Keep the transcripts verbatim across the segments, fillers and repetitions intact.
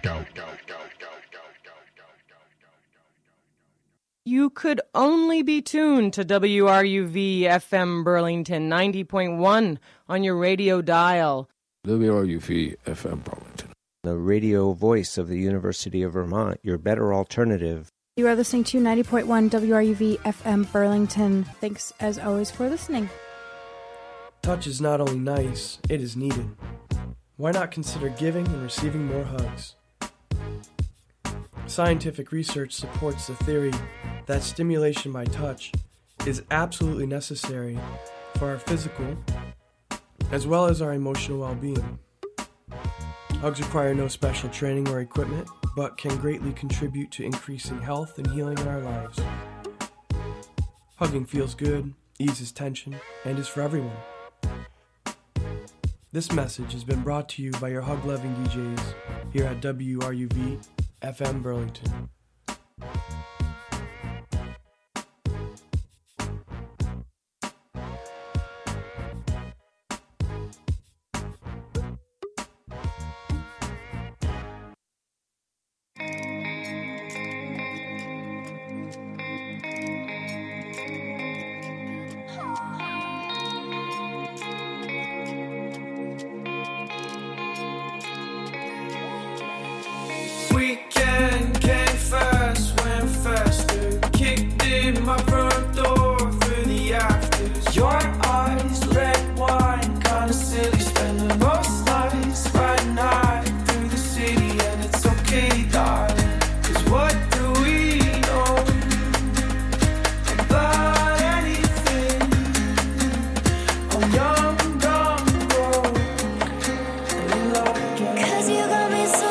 You could only be tuned to W R U V F M Burlington ninety point one on your radio dial. W R U V F M Burlington. The radio voice of the University of Vermont, your better alternative. You are listening to ninety point one W R U V F M Burlington. Thanks, as always, for listening. Touch is not only nice, it is needed. Why not consider giving and receiving more hugs? Scientific research supports the theory that stimulation by touch is absolutely necessary for our physical as well as our emotional well-being. Hugs require no special training or equipment, but can greatly contribute to increasing health and healing in our lives. Hugging feels good, eases tension, and is for everyone. This message has been brought to you by your hug-loving D Js here at W R U V F M Burlington. Weekend came first, went faster. Kicked in my front door for the afters. Your eyes, red wine, kinda silly. Spending most nights riding high through the city. And it's okay, darling, 'cause what do we know about anything? I'm young, dumb, broke, and in love again. 'Cause you got me so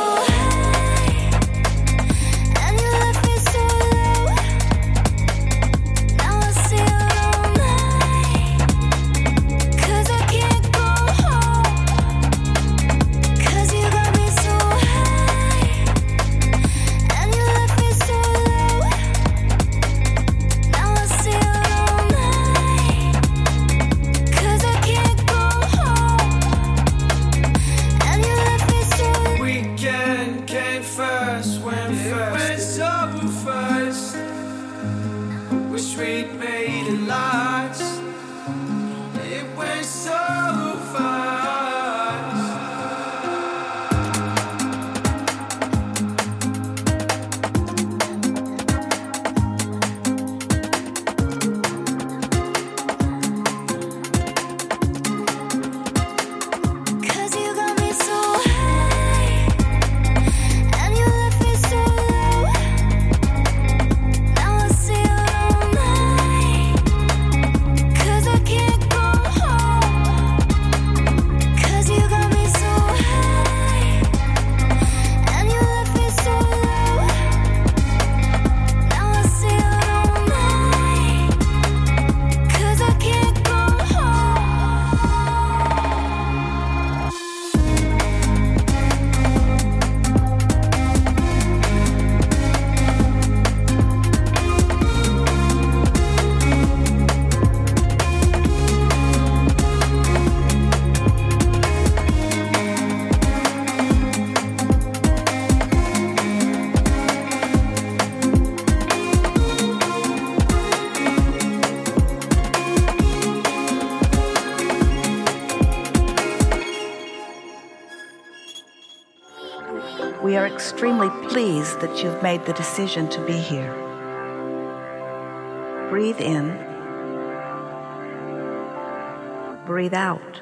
We are extremely pleased that you've made the decision to be here. Breathe in. Breathe out.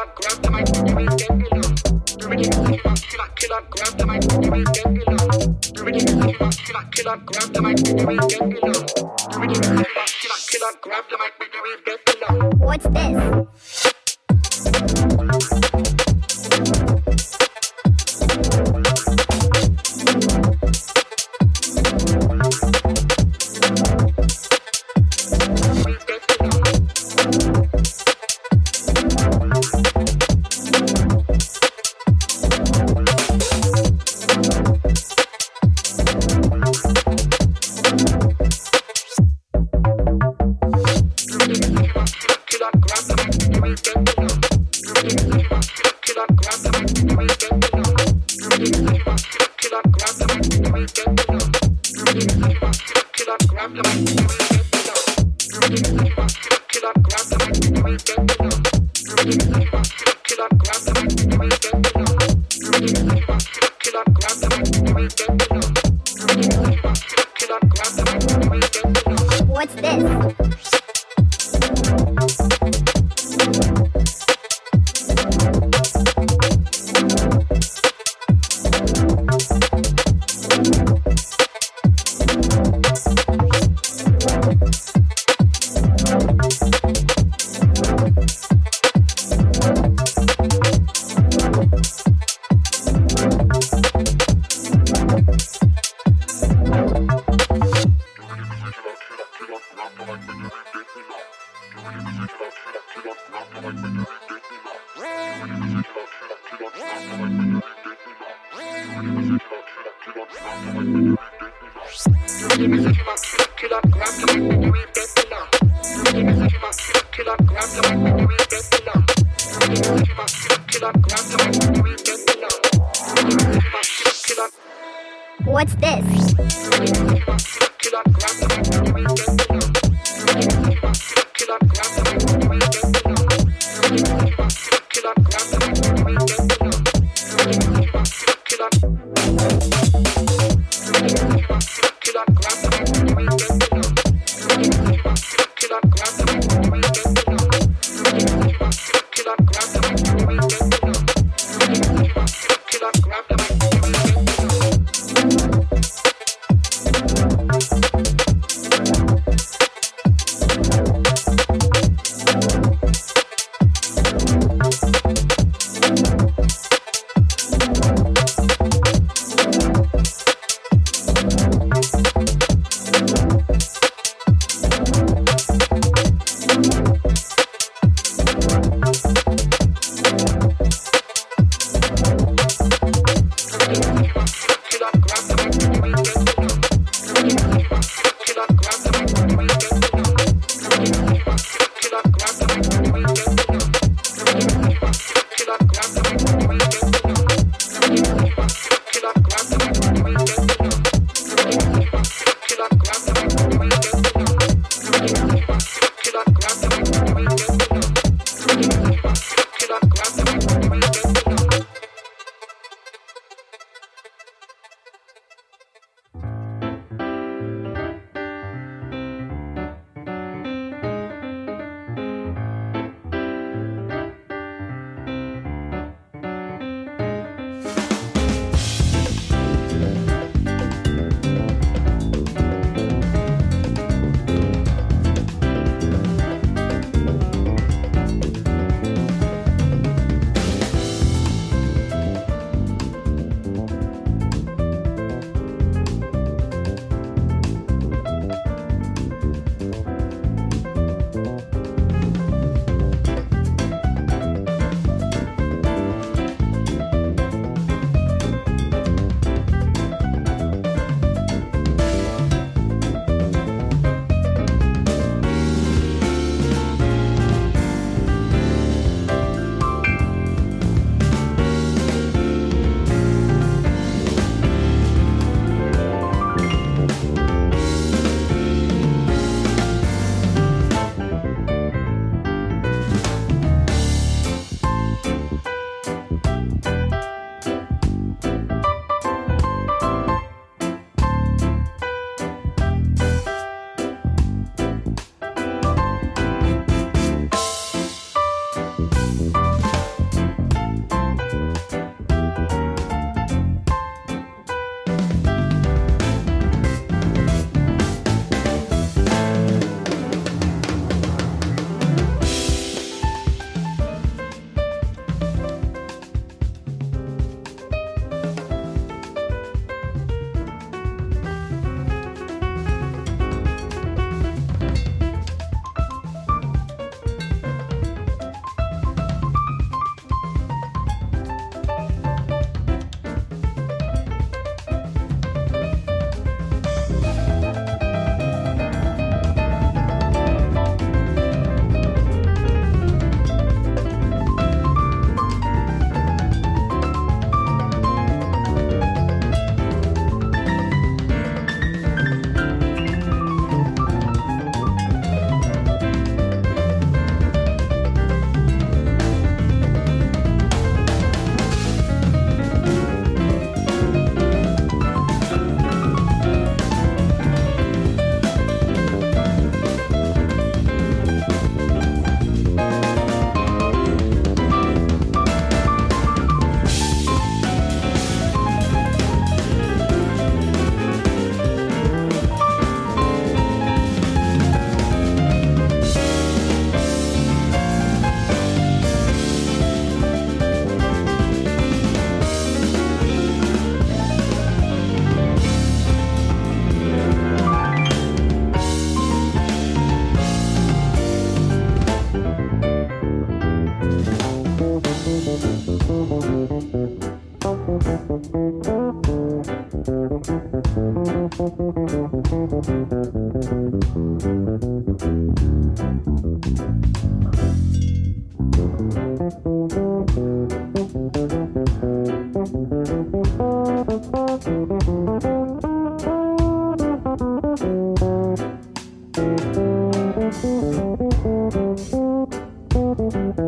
What's this? What's this? What's this?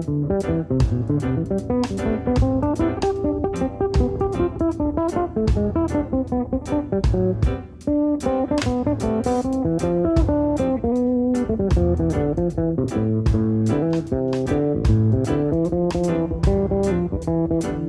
Thank you.